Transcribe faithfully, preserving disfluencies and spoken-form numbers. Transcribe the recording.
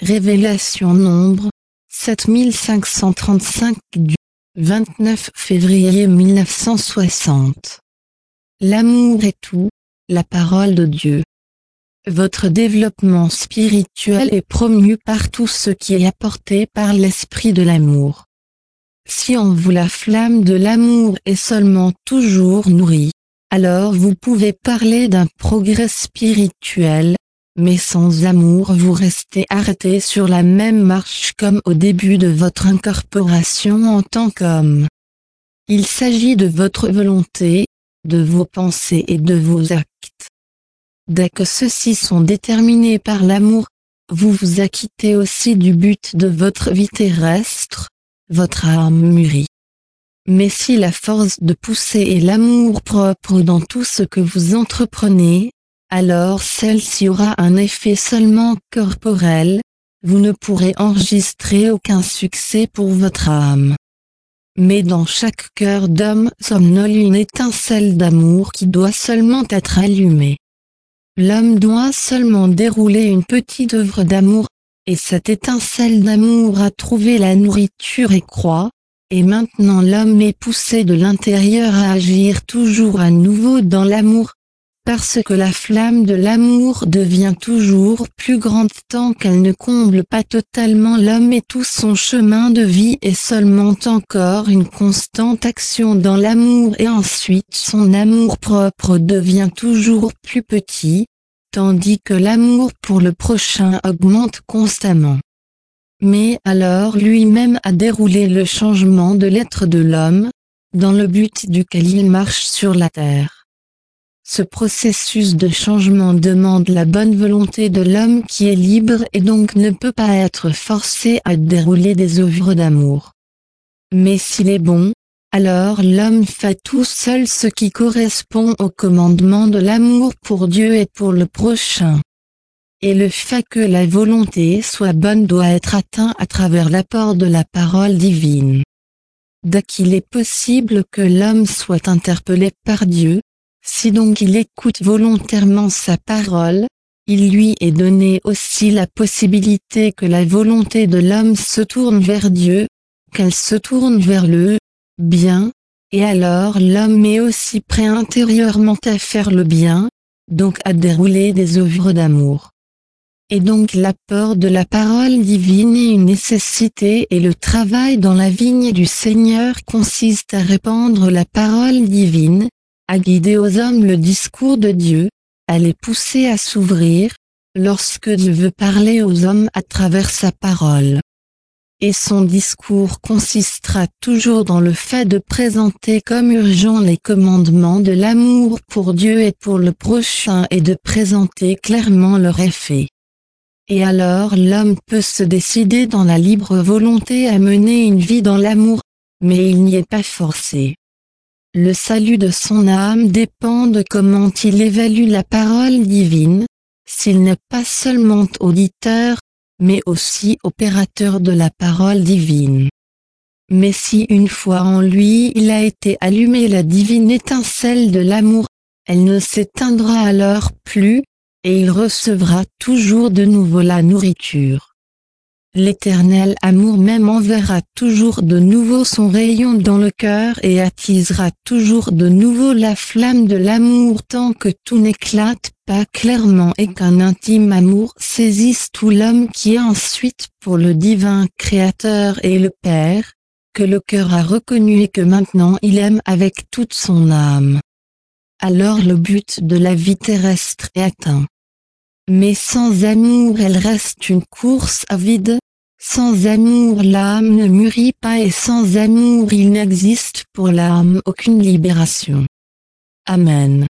Révélation Nombre, sept mille cinq cent trente-cinq du vingt-neuf février mille neuf cent soixante. L'amour est tout, la parole de Dieu. Votre développement spirituel est promu par tout ce qui est apporté par l'esprit de l'amour. Si en vous la flamme de l'amour est seulement toujours nourrie, alors vous pouvez parler d'un progrès spirituel, mais sans amour vous restez arrêté sur la même marche comme au début de votre incorporation en tant qu'homme. Il s'agit de votre volonté, de vos pensées et de vos actes. Dès que ceux-ci sont déterminés par l'amour, vous vous acquittez aussi du but de votre vie terrestre, votre âme mûrit. Mais si la force de pousser est l'amour propre dans tout ce que vous entreprenez, alors celle-ci aura un effet seulement corporel, vous ne pourrez enregistrer aucun succès pour votre âme. Mais dans chaque cœur d'homme somnole une étincelle d'amour qui doit seulement être allumée. L'homme doit seulement dérouler une petite œuvre d'amour, et cette étincelle d'amour a trouvé la nourriture et croît, et maintenant l'homme est poussé de l'intérieur à agir toujours à nouveau dans l'amour, parce que la flamme de l'amour devient toujours plus grande tant qu'elle ne comble pas totalement l'homme et tout son chemin de vie est seulement encore une constante action dans l'amour et ensuite son amour propre devient toujours plus petit, tandis que l'amour pour le prochain augmente constamment. Mais alors lui-même a déroulé le changement de l'être de l'homme, dans le but duquel il marche sur la terre. Ce processus de changement demande la bonne volonté de l'homme qui est libre et donc ne peut pas être forcé à dérouler des œuvres d'amour. Mais s'il est bon, alors l'homme fait tout seul ce qui correspond au commandement de l'amour pour Dieu et pour le prochain. Et le fait que la volonté soit bonne doit être atteint à travers l'apport de la parole divine. Dès qu'il est possible que l'homme soit interpellé par Dieu, si donc il écoute volontairement sa parole, il lui est donné aussi la possibilité que la volonté de l'homme se tourne vers Dieu, qu'elle se tourne vers le bien, et alors l'homme est aussi prêt intérieurement à faire le bien, donc à dérouler des œuvres d'amour. Et donc l'apport de la parole divine est une nécessité et le travail dans la vigne du Seigneur consiste à répandre la parole divine, à guider aux hommes le discours de Dieu, à les pousser à s'ouvrir, lorsque Dieu veut parler aux hommes à travers sa parole. Et son discours consistera toujours dans le fait de présenter comme urgent les commandements de l'amour pour Dieu et pour le prochain et de présenter clairement leur effet. Et alors l'homme peut se décider dans la libre volonté à mener une vie dans l'amour, mais il n'y est pas forcé. Le salut de son âme dépend de comment il évalue la parole divine, s'il n'est pas seulement auditeur, mais aussi opérateur de la parole divine. Mais si une fois en lui il a été allumé la divine étincelle de l'amour, elle ne s'éteindra alors plus, et il recevra toujours de nouveau la nourriture. L'éternel amour même enverra toujours de nouveau son rayon dans le cœur et attisera toujours de nouveau la flamme de l'amour tant que tout n'éclate pas clairement et qu'un intime amour saisisse tout l'homme qui est ensuite pour le divin Créateur et le Père, que le cœur a reconnu et que maintenant il aime avec toute son âme. Alors le but de la vie terrestre est atteint. Mais sans amour elle reste une course à vide, sans amour l'âme ne mûrit pas et sans amour il n'existe pour l'âme aucune libération. Amen.